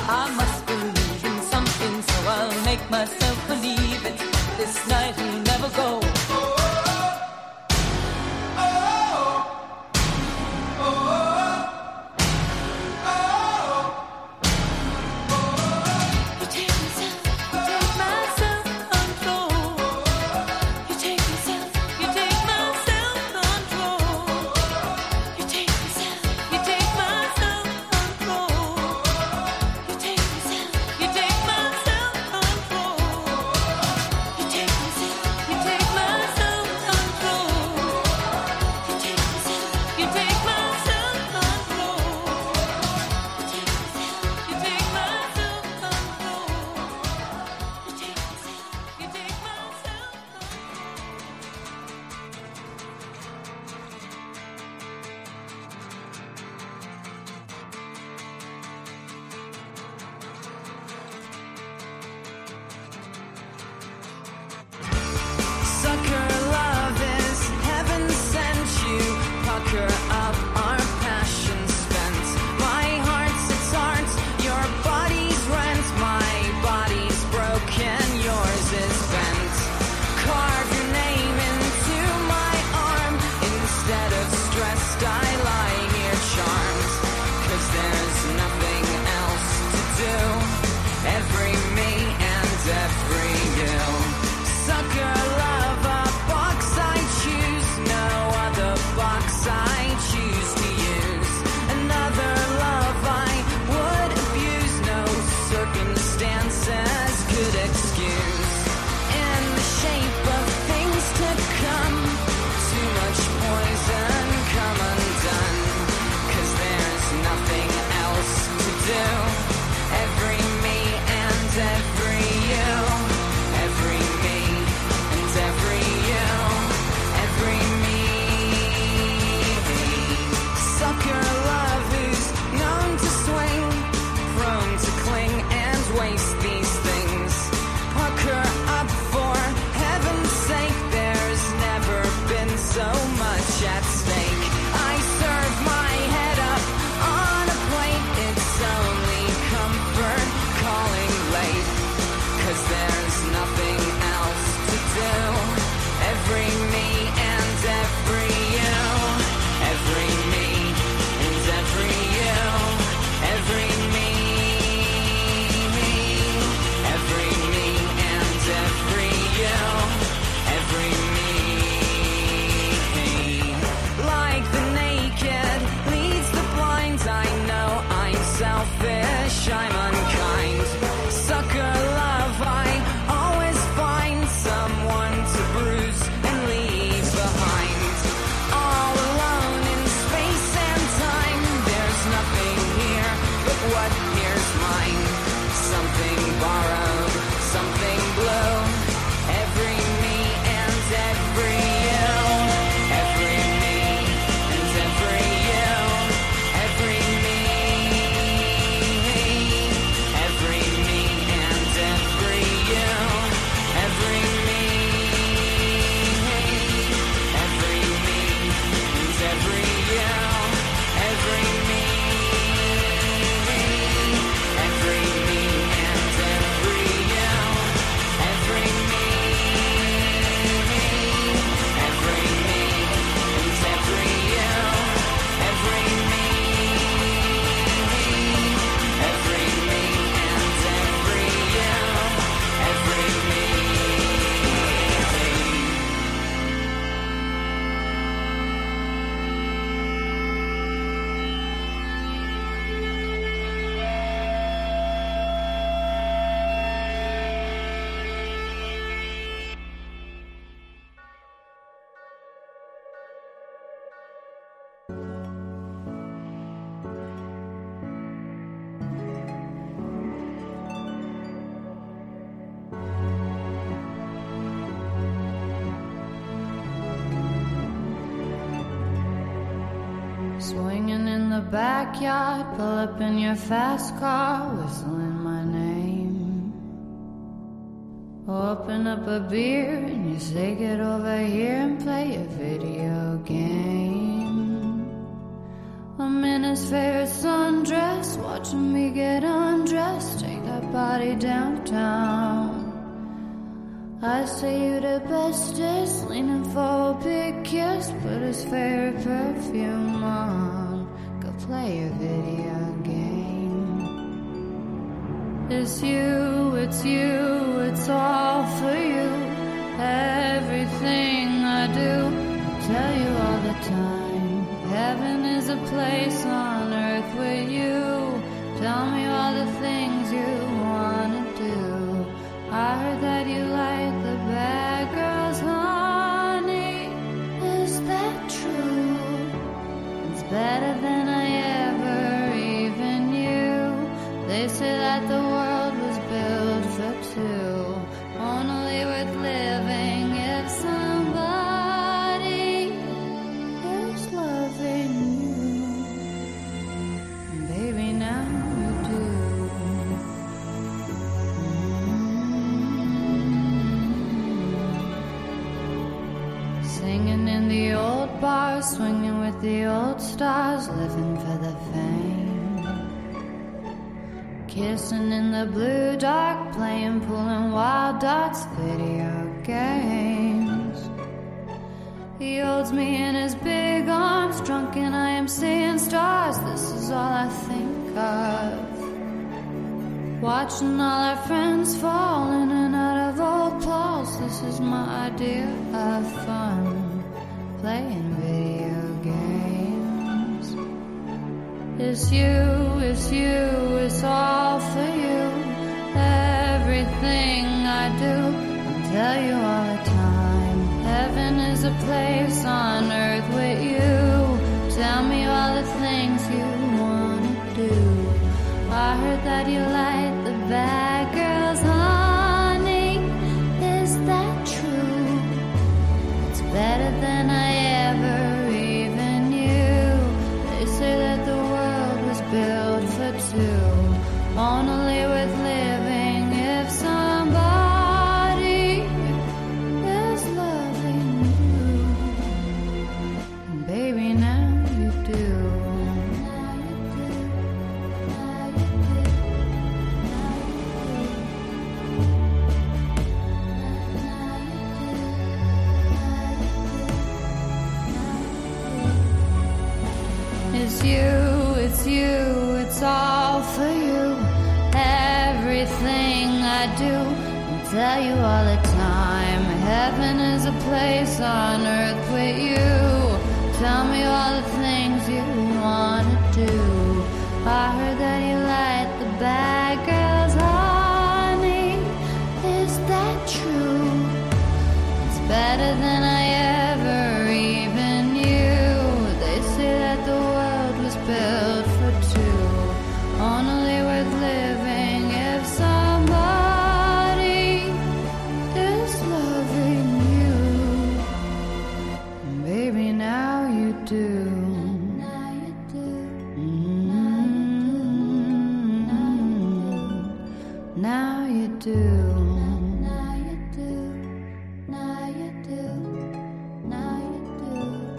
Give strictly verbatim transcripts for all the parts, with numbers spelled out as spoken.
I must believe in something, so I'll make myself believe it. This night will never go. Swinging in the backyard, pull up in your fast car, whistling my name. Open up a beer and you say get over here and play a video game. I'm in his favorite sundress, watching me get undressed. West, take that body downtown. I say you the bestest, leaning for a big kiss, put his favorite perfume on, go play your video game. It's you, it's you, it's all for you. Everything I do, I tell you all the time. Heaven is a place on earth with you. Tell me all the things you wanna do. I heard that you like the bad girls, honey. Is that true? It's better than I ever even knew. They say that the world was built for two, only worth living if somebody is loving you. Baby, now you do. Singing in the old bars, swinging with the old stars, living for the fame. Kissing in the blue dark, playing pool and wild dots, video games. He holds me in his big arms, drunk and I am seeing stars. This is all I think of. Watching all our friends fall in and out of old clothes. This is my idea of fun, playing video games. It's you, it's you, it's all for you. Everything I do, I'll tell you all the time. Heaven is a place on earth with you. Tell me all the things you wanna do. I heard that you like the bad girls, honey. Is that true? It's better than I ever even knew. They say that the world was built for two, only worth living if somebody is loving you. And baby, now you do. It's you, it's you, it's all for you. Everything I do, I tell you all the time. Heaven is a place on earth with you. Tell me all the things you wanna do. I heard that you like the bad girls, honey. Is that true? It's better than I ever even knew. They say that the world was built for two, only worth living if somebody is loving you. And baby, now you do. Now you do. Mm-hmm. Now you do. Now you do. Now you do. Now you do.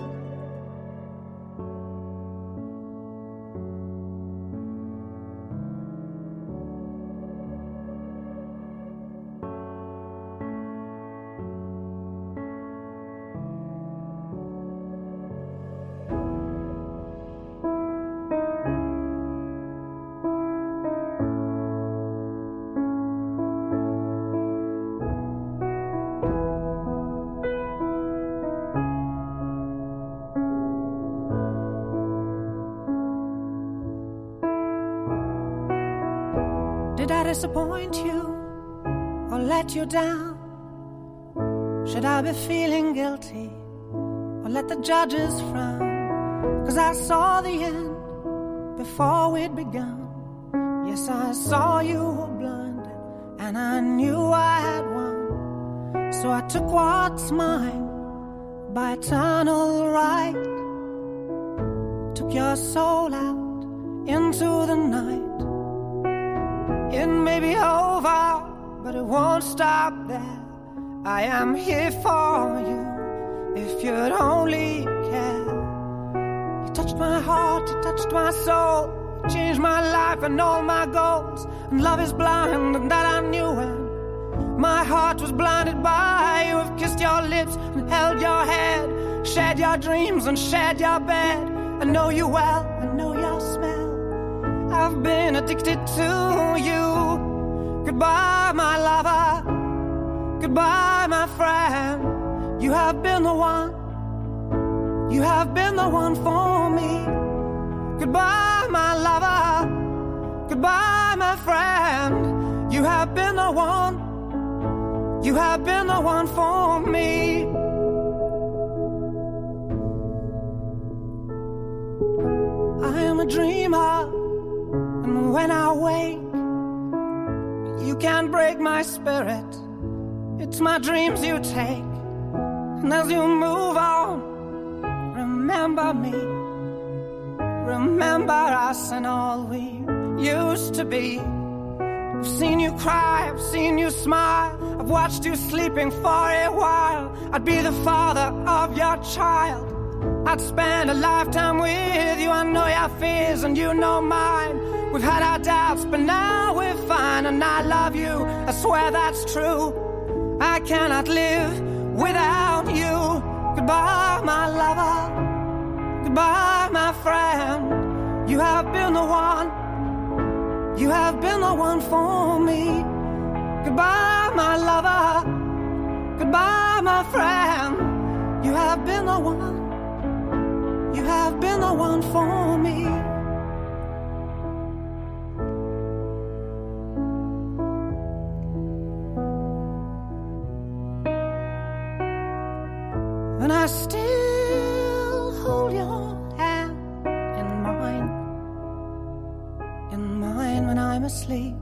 Did I disappoint you or let you down? Should I be feeling guilty or let the judges frown? 'Cause I saw the end before we'd begun. Yes, I saw you were blind and I knew I had won. So I took what's mine by eternal right. Took your soul out into the night. It may be over, but it won't stop there. I am here for you, if you'd only care. You touched my heart, you touched my soul, changed my life and all my goals. And love is blind, and that I knew when my heart was blinded by you. Have kissed your lips and held your head, shared your dreams and shared your bed. I know you well, I know your smell. I've been addicted to you. Goodbye, my lover. Goodbye, my friend. You have been the one. You have been the one for me. Goodbye, my lover. Goodbye, my friend. You have been the one. You have been the one for me. I am a dreamer, and when I wake, you can't break my spirit. It's my dreams you take, and as you move on, remember me. Remember us and all we used to be. I've seen you cry, I've seen you smile, I've watched you sleeping for a while. I'd be the father of your child. I'd spend a lifetime with you. I know your fears and you know mine. We've had our doubts, but now we're fine. And I love you, I swear that's true. I cannot live without you. Goodbye, my lover. Goodbye, my friend. You have been the one. You have been the one for me. Goodbye, my lover. Goodbye, my friend. You have been the one. You have been the one for me. And I still hold your hand in mine, in mine when I'm asleep.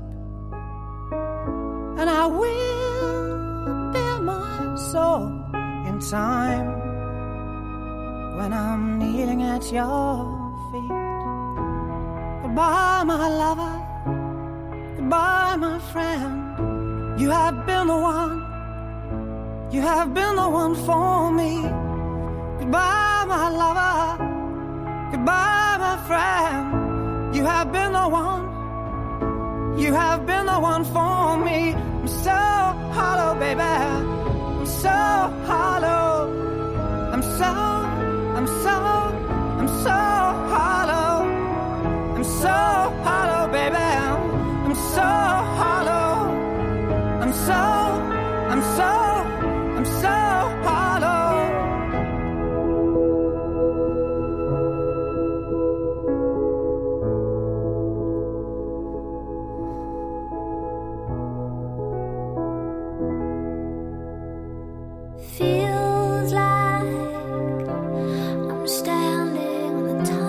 And I will bare my soul in time when I'm kneeling at your feet. Goodbye, my lover. Goodbye, my friend. You have been the one. You have been the one for me. Goodbye, my lover. Goodbye, my friend. You have been the one. You have been the one for me. I'm so hollow, baby. I'm so hollow. I'm so, I'm so, I'm so hollow. I'm so hollow, baby. I'm so hollow. I'm so, I'm so, I'm so hollow. Feels like I'm standing on the top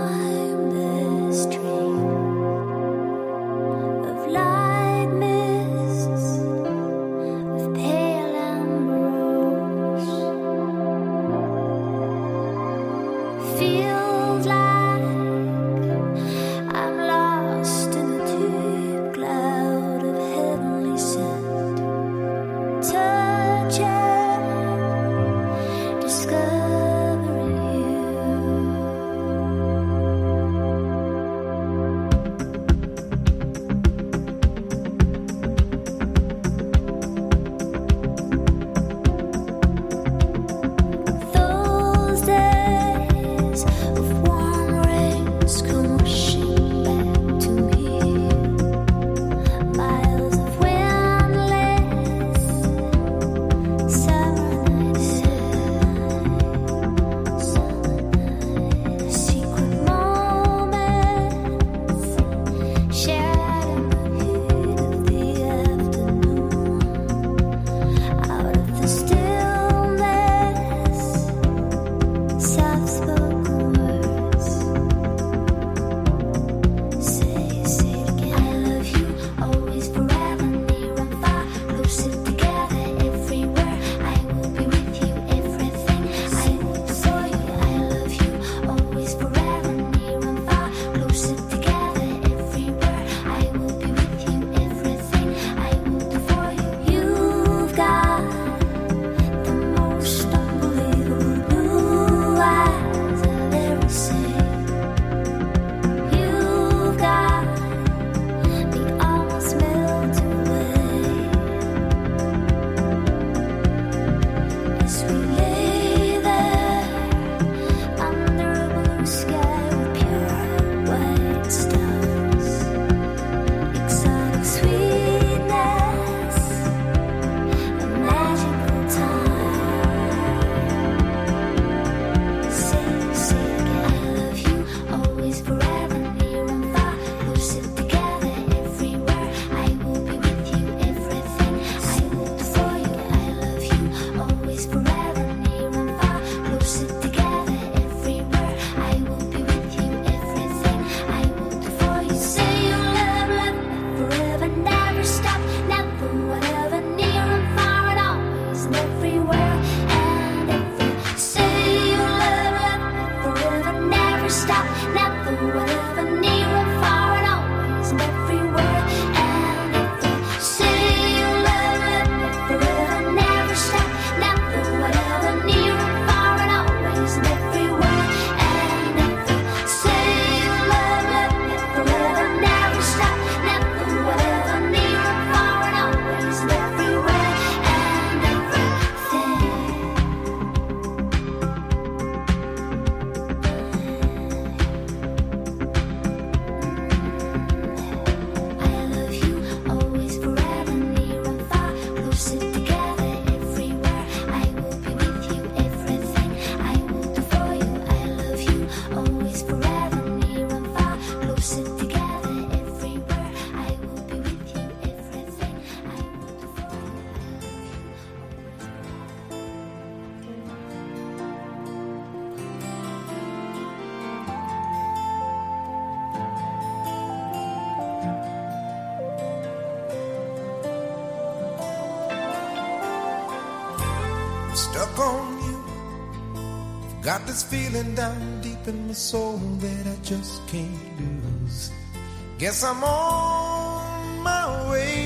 Stuck on you. Got this feeling down deep in my soul that I just can't lose. Guess I'm on my way.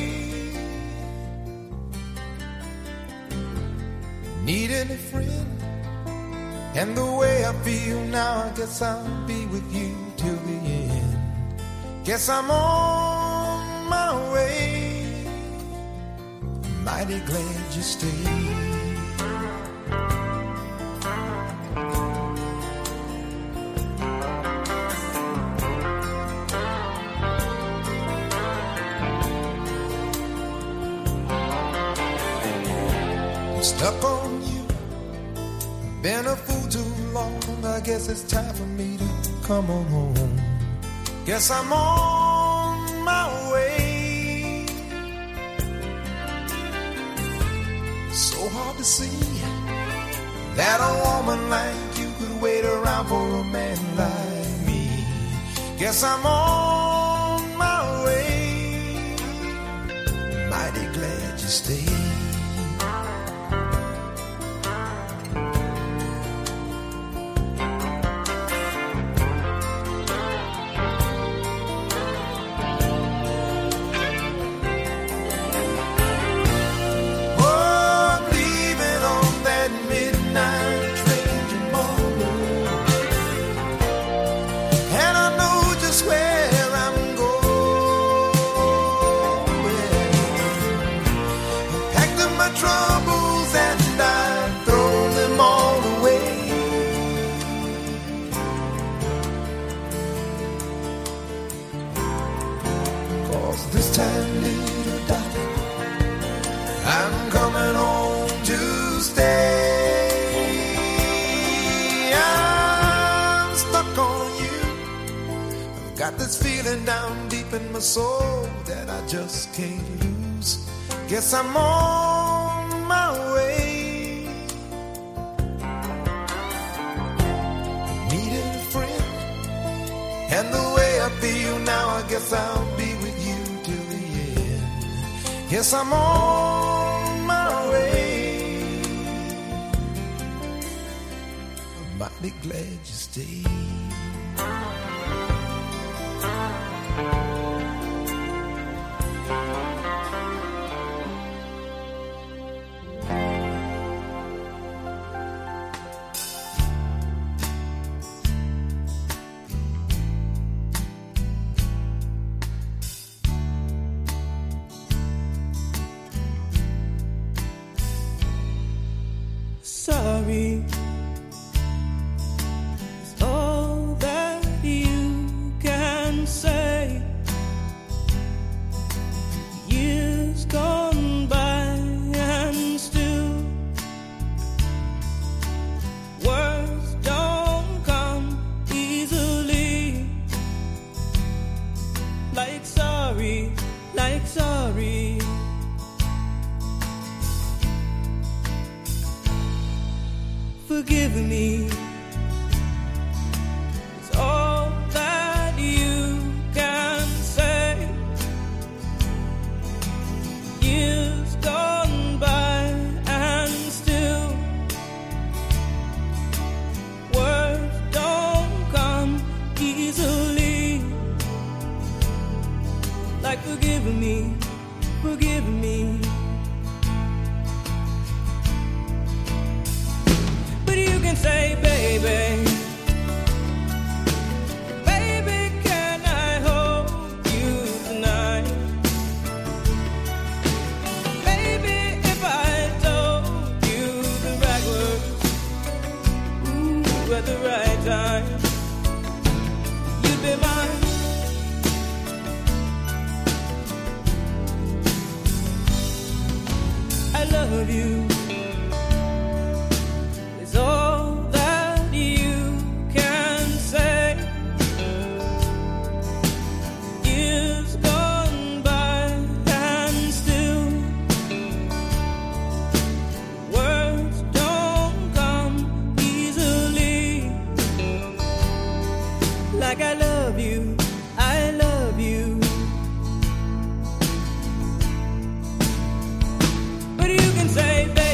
Needing a friend, and the way I feel now, I guess I'll be with you till the end. Guess I'm on my way. Mighty glad you stayed. Stuck on you, been a fool too long. I guess it's time for me to come on home. Guess I'm on my way. So hard to see that a woman like you could wait around for a man like me. Guess I'm on my way. Mighty glad you stayed. Got this feeling down deep in my soul that I just can't lose. Guess I'm on my way. Needing a friend, and the way I feel now, I guess I'll be with you till the end. Guess I'm on my way. I'm mighty glad you stayed. Sorry is all that you can say. Years gone by and still words don't come easily. Like sorry, like sorry. Forgive me is all that you can say. Years gone by and still words don't come easily. Like forgive me, forgive me. Say, baby, baby, can I hold you tonight? Baby, if I told you the right words, ooh, at the right time, you'd be mine. I love you. It's all like I love you, I love you. But you can say, baby,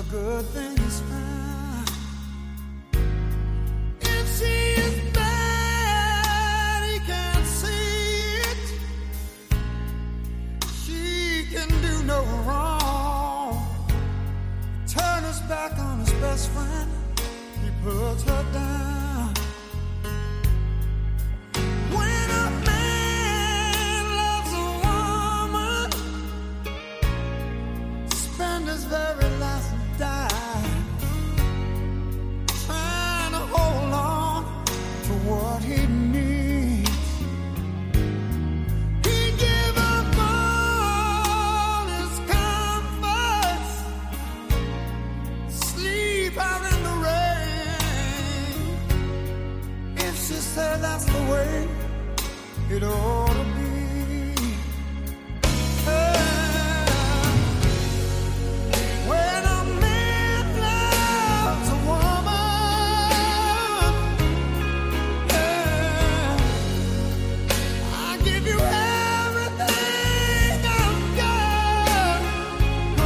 good thing is found. If she is bad, he can't see it. She can do no wrong. Turn his back on his best friend, he puts her down. When a man loves a woman, spend his very last dime trying to hold on to what he needs. He give up all his comforts, sleep out in the rain. If she said that's the way it ought to be. When a man loves a woman, yeah, I give you everything I've got. Oh,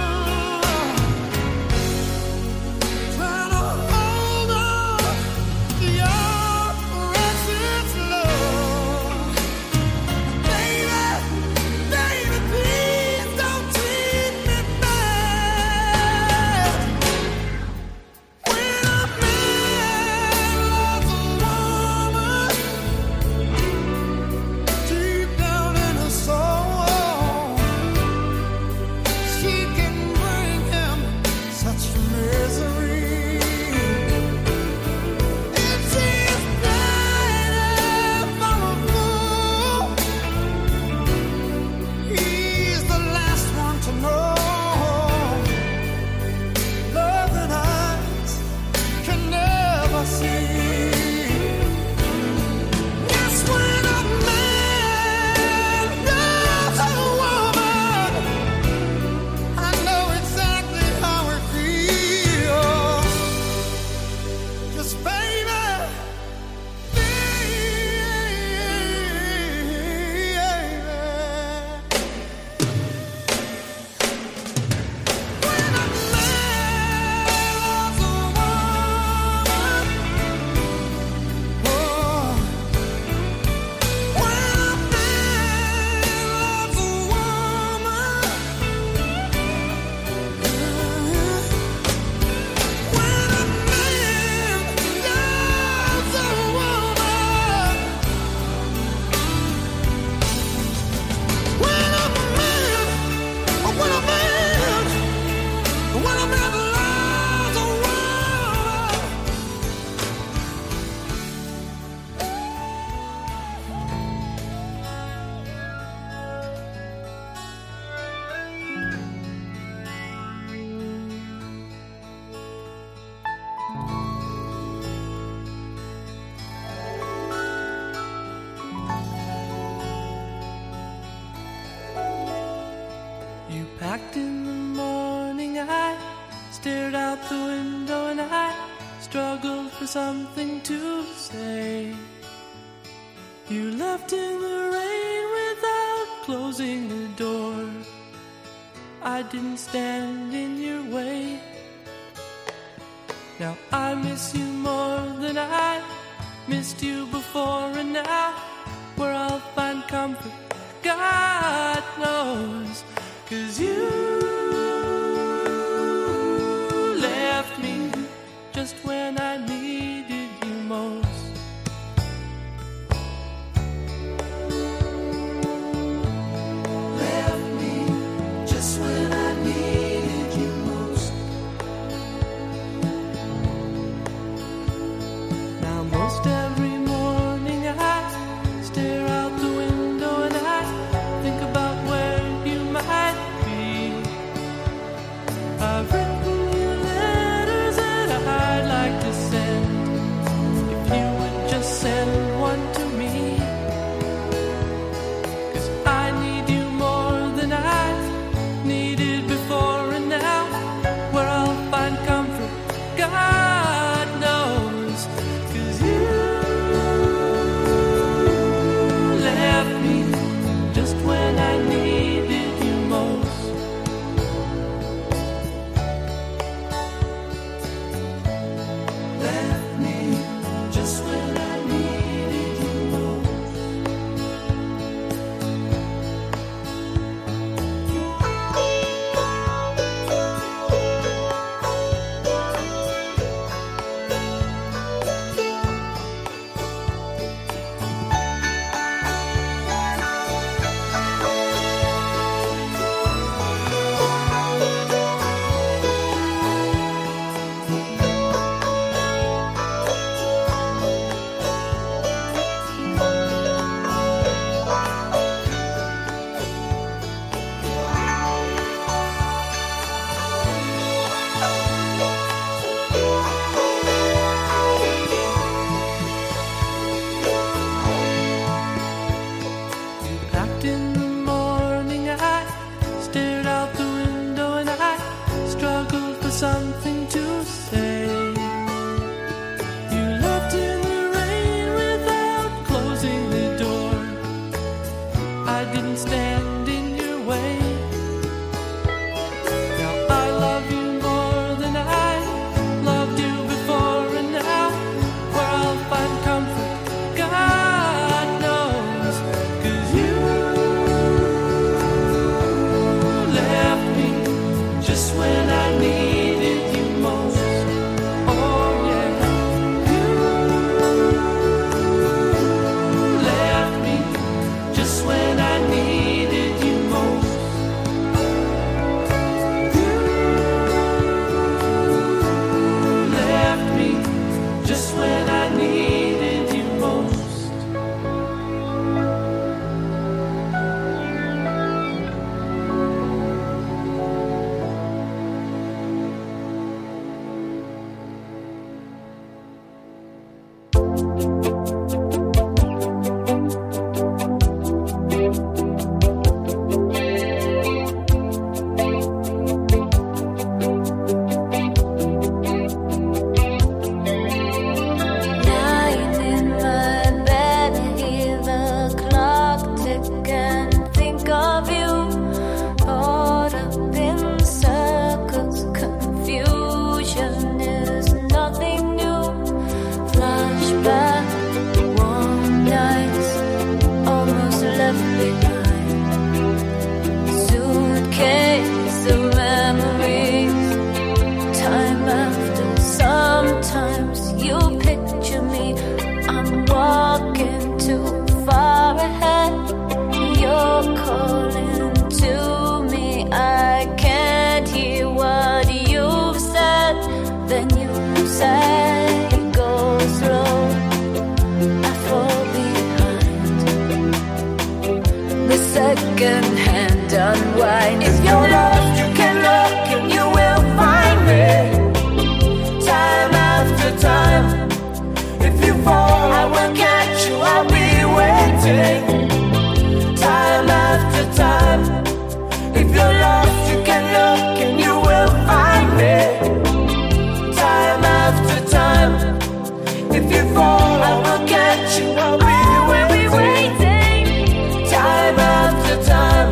trying to hold on to your precious love. Baby, baby, please don't treat me bad. When a man loves a woman, deep down in her soul, she can bring him such misery. If she is blinded for a fool, he's the last one to know. Love and eyes can never see. Yes, when a man loves a woman, I know exactly how it feels. 'Cause baby, when a man loves a woman, oh, when a man loves a woman, when a man loves a woman, when a man, oh, when a man, when a man loves a woman. You packed in the morning, I stared out the window and I struggled for something to say. You left in the rain without closing the door. I didn't stand in your way. Now I miss you more than I missed you before, and now where I'll find comfort, God knows. 'Cause you left me just when I needed you most. Left me just when I needed you most. Now most every morning I stare out the window and I think about where you might be. say. You left in the rain without closing the door. I didn't stand in your way. Now I love you more than I loved you before, and now where I'll find comfort, God knows. 'Cause you left me just when I needed you most. Oh yeah, you left me just when I needed you most. You left me just when I needed you most. Lying in my bed, I hear the clock tick and think of you. Caught up in circles, confusion is nothing new. Flashback, warm nights, almost left behind. Suitcase of memories, time after. Sometimes you picture me, I'm walking too far ahead. You're calling to me, I can't hear what you've said. Then you say, go slow, I fall behind. The second hand unwind. If you're lost, you can look and you will find me. Time after time. If you fall, I will catch you, I'll be waiting. Time after time. If you're lost, you can look and you will find me. Time after time. If you fall, I will catch you, I'll be waiting. Time after time.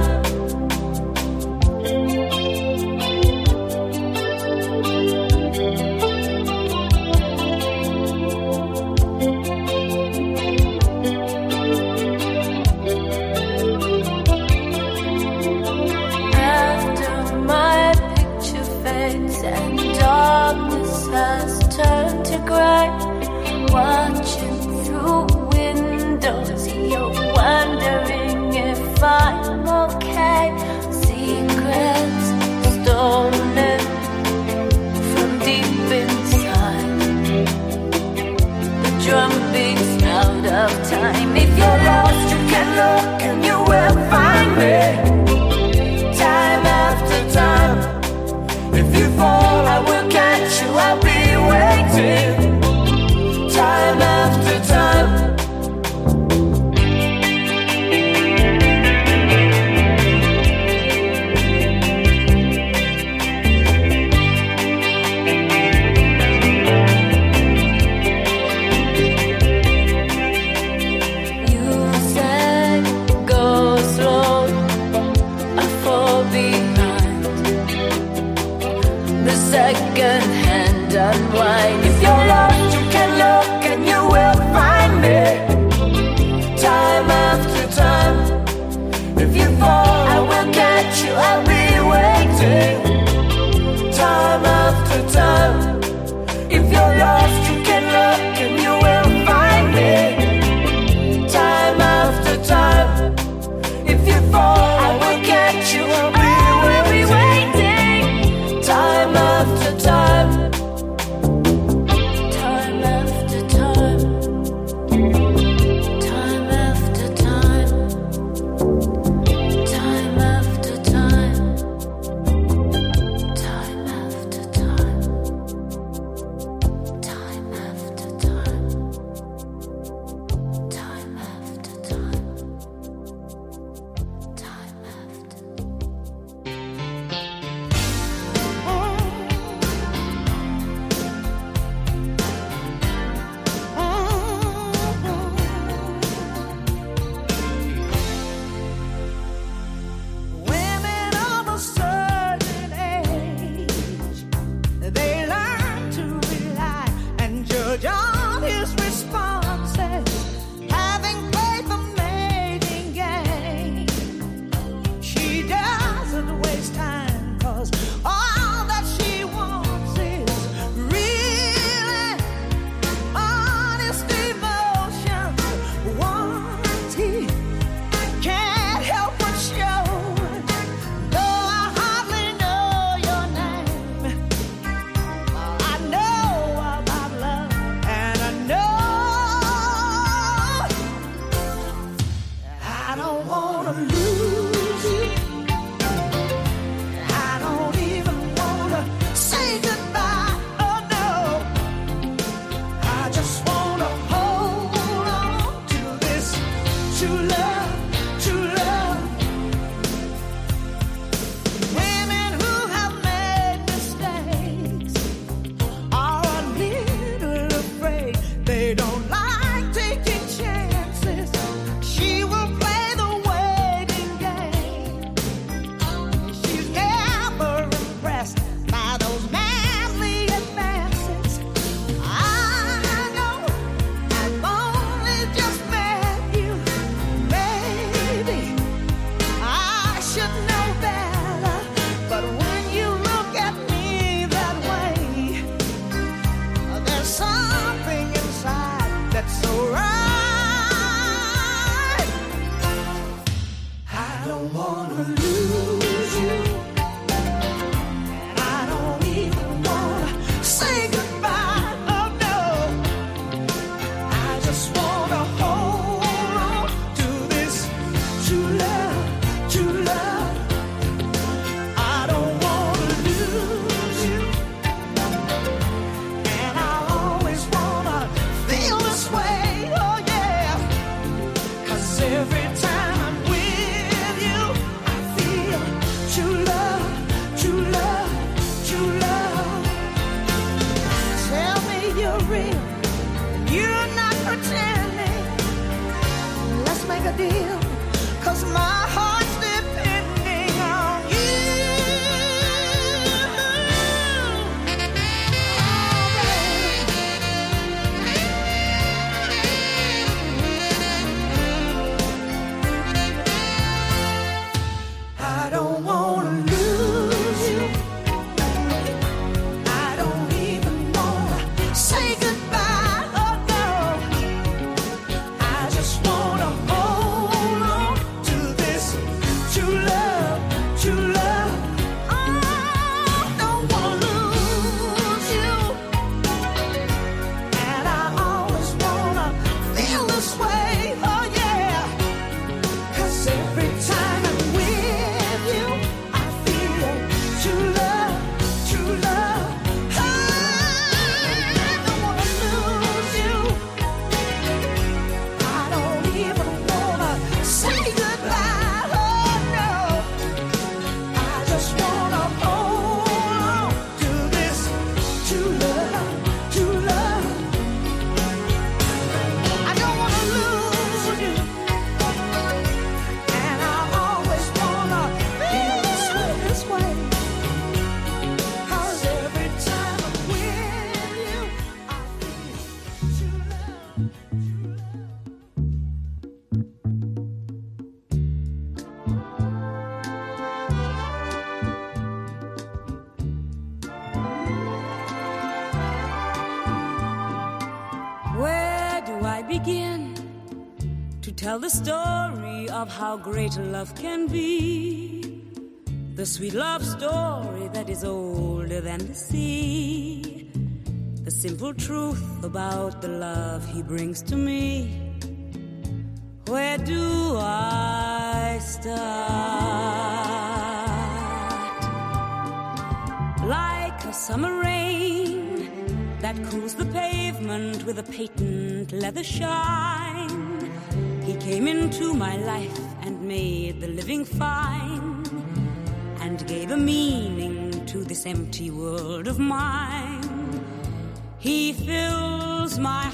After my picture fades and darkness has turned to gray, watching through windows, you're wondering if I'm okay. Secrets stolen from deep inside. The drum beats out of time. If you're lost, you can look and you will find me. Time after time. If you fall, I will catch you, I'll be waiting. Time after time. You said, go slow, I fall behind. The second hand unwind. If you're lost, you can look and you will find me. Time after time. If you fall, I will catch you, I'll be waiting. Time after time. If you're lost, you can look and you will find me. Time after time. If you fall, I will catch you, I'll be waiting. Time after time. make a deal, 'cause my heart's depending on you. I don't wanna lose you. I don't even wanna say goodbye. Oh no, I just wanna hold on to this true love, true love. I don't wanna lose you, and I always wanna feel this way. Oh yeah, 'cause every time I'm with you, I feel true love, true love. I don't wanna lose you. I don't even wanna say goodbye. Oh no, I just wanna hold on to this true love, true love. I don't wanna lose you, and I always wanna feel this way, this way. 'Cause every time I'm with you, I feel true love, true love. Where do I begin to tell the story of how great love can be? The sweet love story that is older than the sea. The simple truth about the love he brings to me. Where do I start? Like a summer rain that cools the pavement with a patent leather shine. He came into my life and made the living fine, and gave a meaning to this empty world of mine. He fills my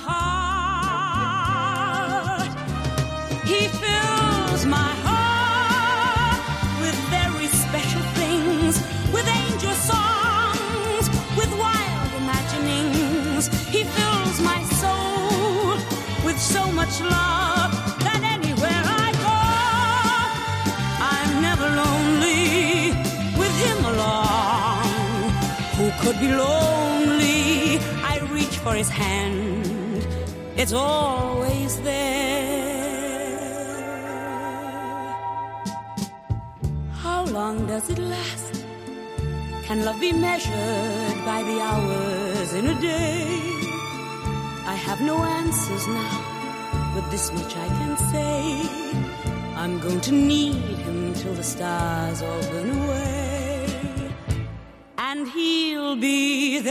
heart. He fills my heart with very special things, with angel songs, with wild imaginings. He fills my soul with so much love that anywhere I go, I'm never lonely with him along. Who could be lonely? I reach for his hand, it's always there. How long does it last? Can love be measured by the hours in a day? I have no answers now, but this much I can say. I'm going to need him till the stars all burn away, and he'll be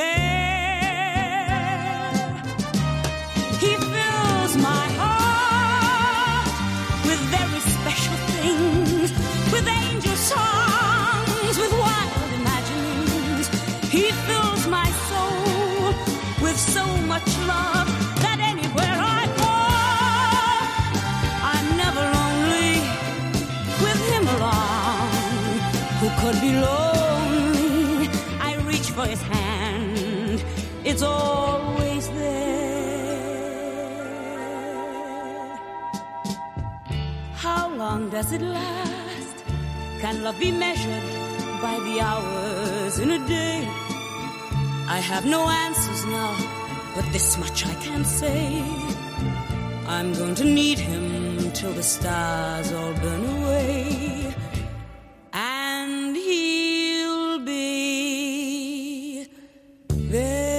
there. He fills my heart with very special things, with angel songs, with wild imaginings. He fills my soul with so much love that anywhere I go, I'm never lonely with him along. Who could be lonely? I reach for his hand, it's always there. How long does it last? Can love be measured by the hours in a day? I have no answers now, but this much I can say. I'm going to need him till the stars all burn away, and he'll be there.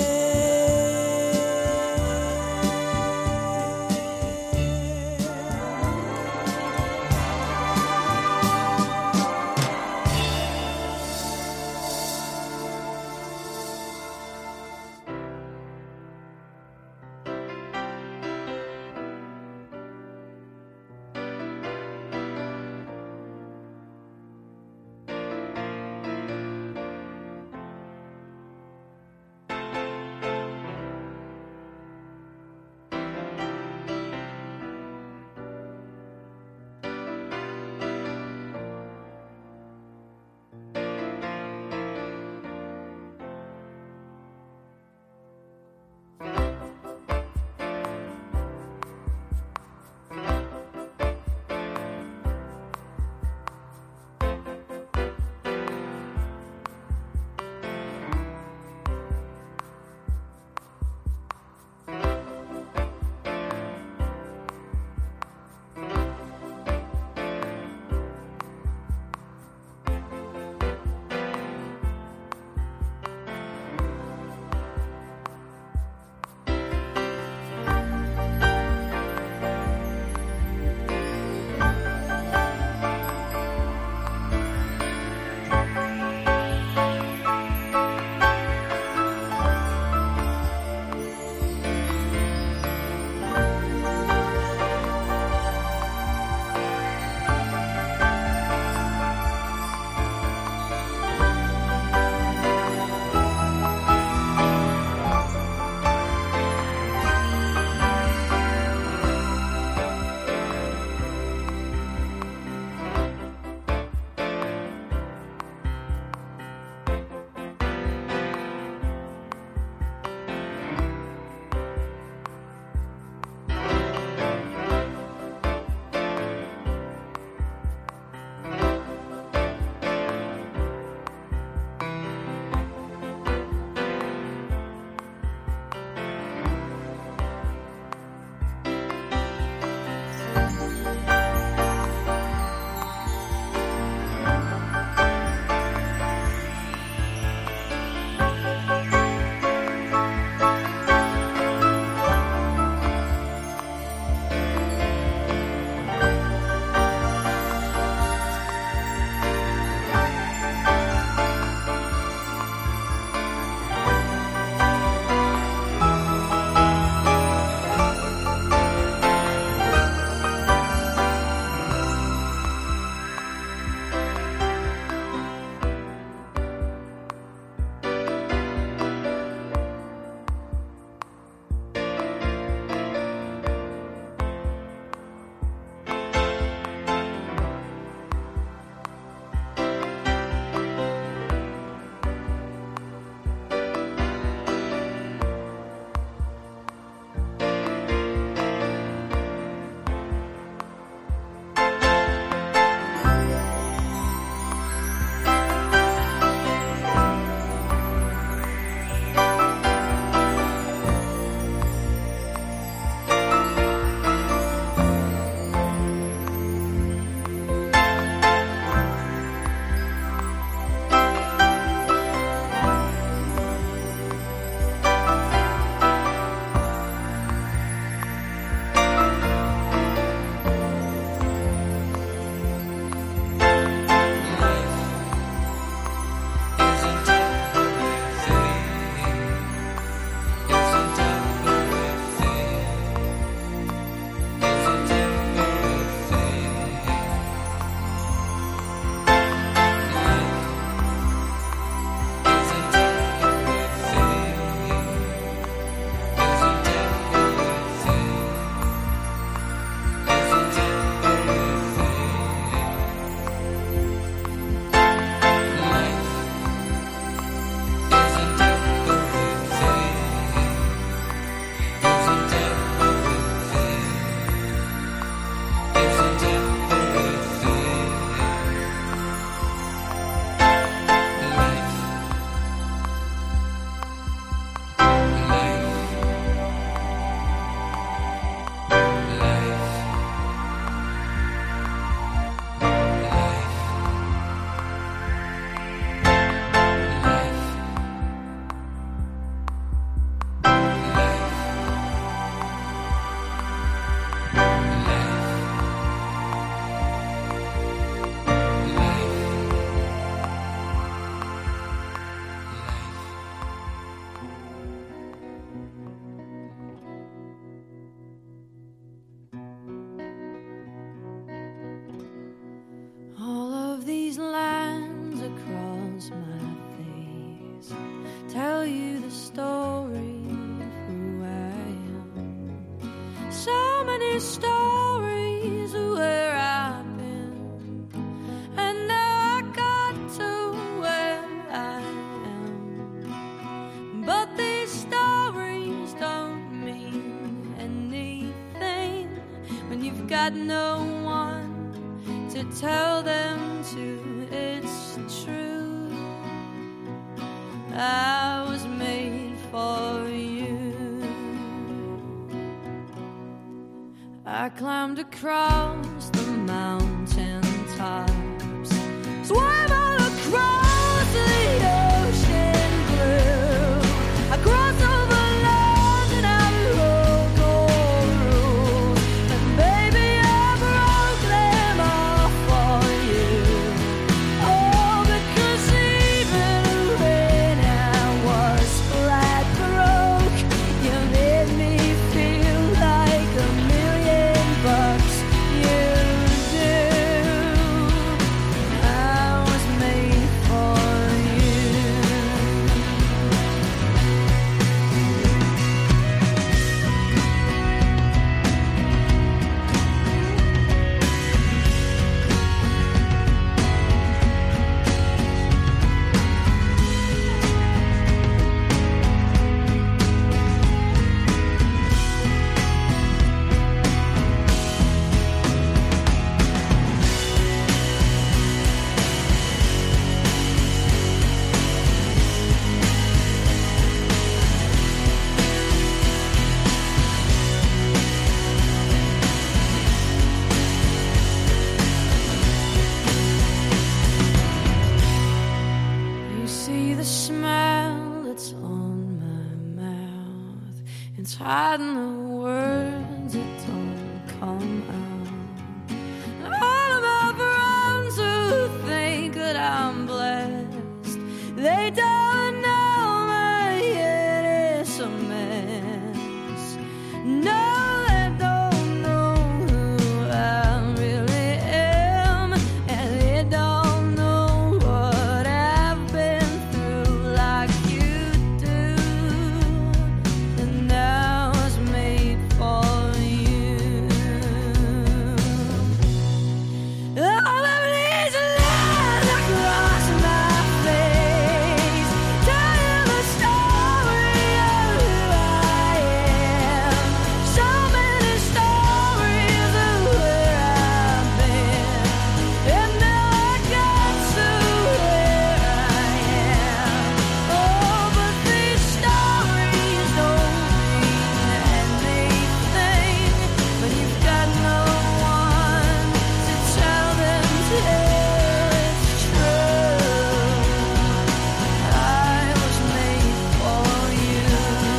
stories of where I've been, and now I got to where I am. But these stories don't mean anything when you've got no one to tell them to. It's true, I was made for you. I climbed across the mountain tops, swam all across the ocean blue. I crossed over land and I broke all rules, and baby I broke them all for you. Oh, because even when I was flat broke, you made me feel like a million bucks. You do. I was made for you. You see the smile that's on my mouth, it's hiding the words that don't come out. And all of my friends who think that I'm blessed, they don't know my head is a mess. No, they don't know who I really am, and they don't know what I've been through like you do. And I was made for you. All of these lines across my face tell you the story of who I am. So many stories of where I've been, and now I got to where I am. Oh, but these stories don't mean anything when you've got no one to tell them to. It's true, I was made for you.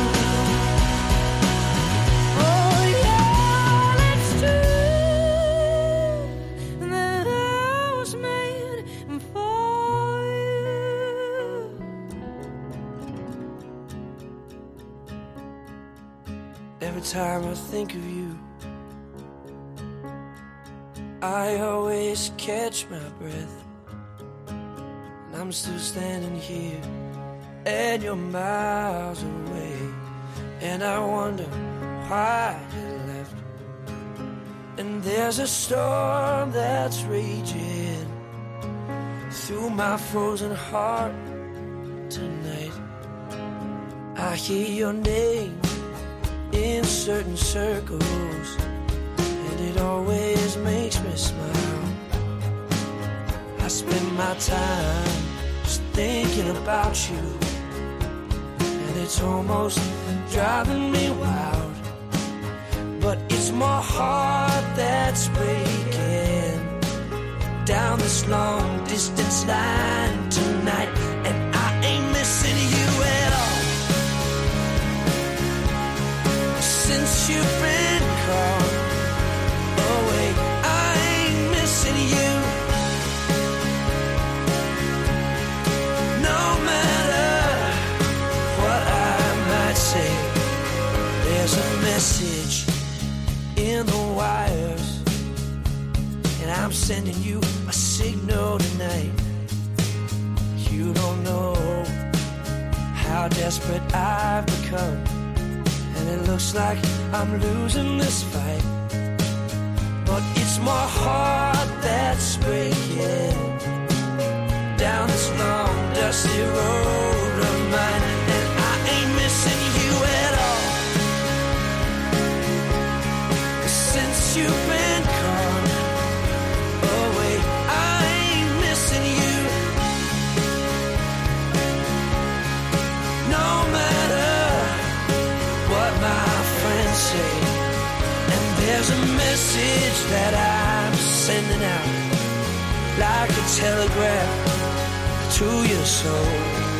Oh yeah, it's true that I was made for you. Every time I think of you, I always catch my breath. And I'm still standing here, and you're miles away. And I wonder why you left. And there's a storm that's raging through my frozen heart tonight. I hear your name in certain circles, and it always makes me smile. I spend my time just thinking about you, and it's almost driving me wild. But it's my heart that's breaking down this long distance line tonight, and I ain't missing you at all. Since you've been called away, I ain't missing you. No matter what I might say, there's a message in the wires, and I'm sending you a signal tonight. You don't know how desperate I've become, and it looks like I'm losing this fight. but it's my heart that's breaking down this long, dusty road of mine, and I ain't missing you at all. Since you've been gone away, I ain't missing you. No matter what my friends say, and there's a message that I'm sending out like a telegraph to your soul.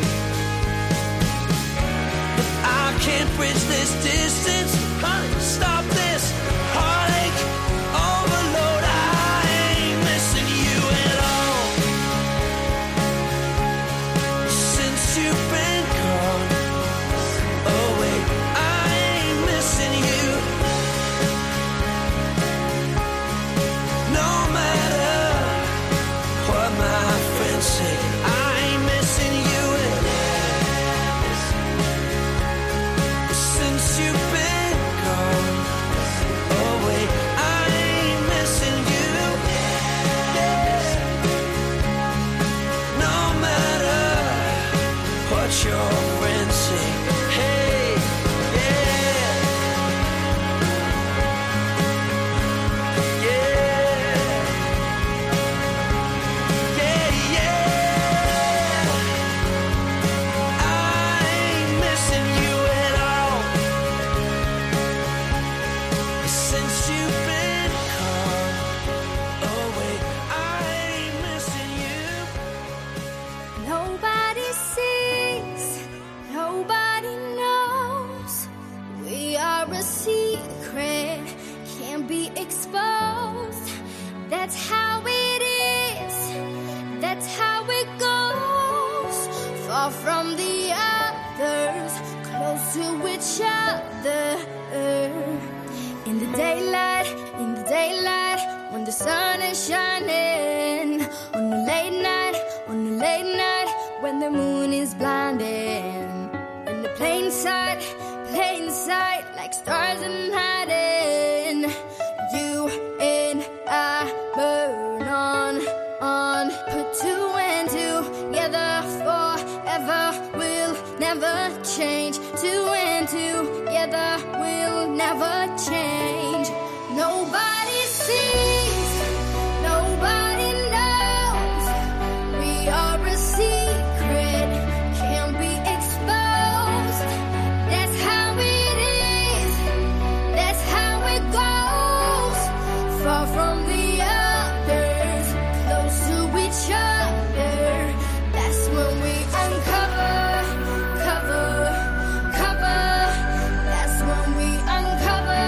But I can't bridge this distance, honey, stop this heartache overload. I ain't missing you at all. Since you've been gone away, I ain't missing you. No matter what my friends say, I ain't missing you at all. Since you've been gone away, I ain't missing you. Yeah. No matter what your friends say, hey, yeah, yeah, yeah, yeah. I ain't missing you at all. Since you've been gone away, I ain't missing you. Nobody sees, nobody knows. We are a secret, can't be exposed. That's how it is, that's how it goes. Far from the others, close to each other. In the daylight, in the daylight, when the sun is shining. On the late night, on the late night, when the moon is blinding. In the plain sight, plain sight, like stars in hiding. You and I burn on, on. Put two and two together forever. We'll never change. Two and two together will never change. Nobody sees, nobody knows. We are a secret, can't be exposed. That's how it is, that's how it goes. Far from the others, close to each other. That's when we uncover, cover, cover. That's when we uncover.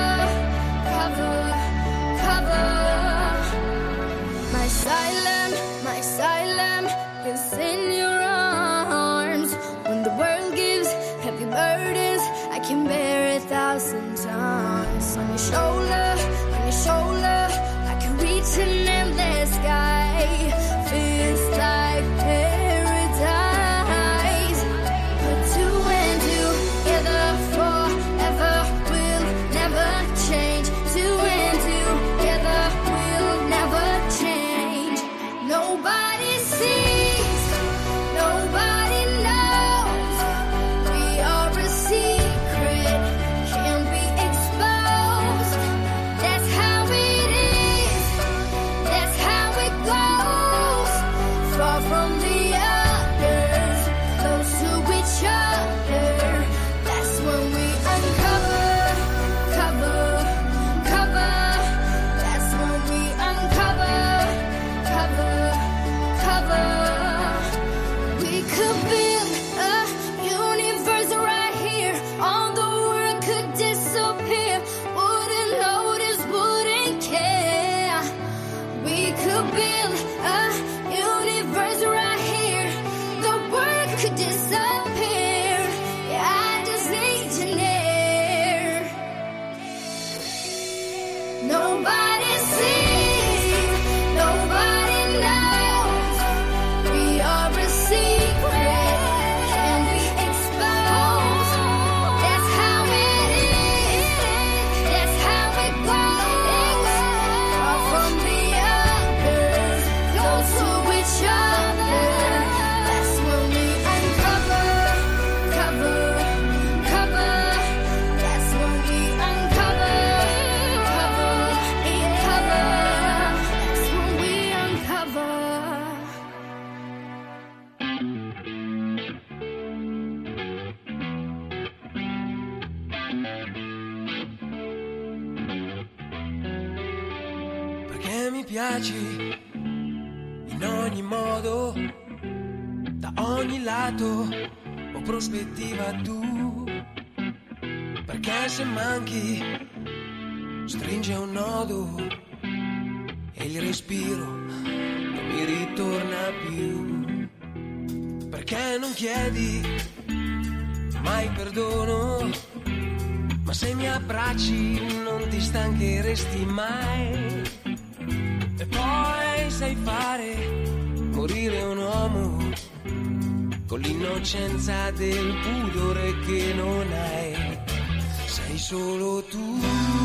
Perché mi piaci in ogni modo, da ogni lato o prospettiva tu. Perché se manchi stringe un nodo e il respiro non mi ritorna più. Perché non chiedi mai perdono, ma se mi abbracci non ti stancheresti mai. E poi sai fare morire un uomo con l'innocenza del pudore che non hai. Sei solo tu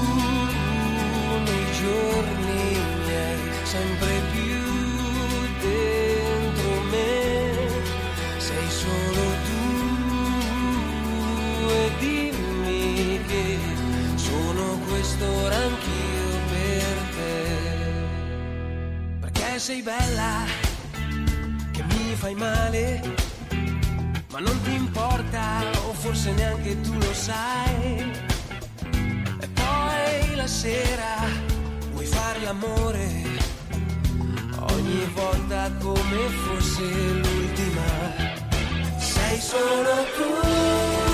nei giorni miei, sempre più dentro me. Sei solo tu e dimmi che sono quest'ora anch'io per te. Perché sei bella, che mi fai male, ma non ti importa, o forse neanche tu lo sai. E poi la sera vuoi fare l'amore, ogni volta come fosse l'ultima. Sei solo tu